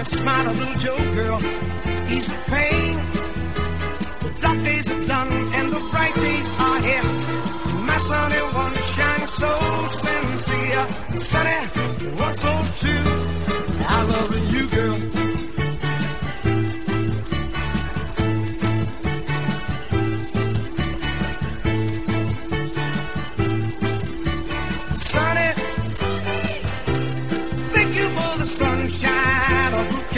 your smile, a little Joe girl, ease the pain. The dark days are done and the bright days are here. My sunny one shines so sincere. Sunny, what's so true? I love you, girl. Sunny, thank you for the sunshine.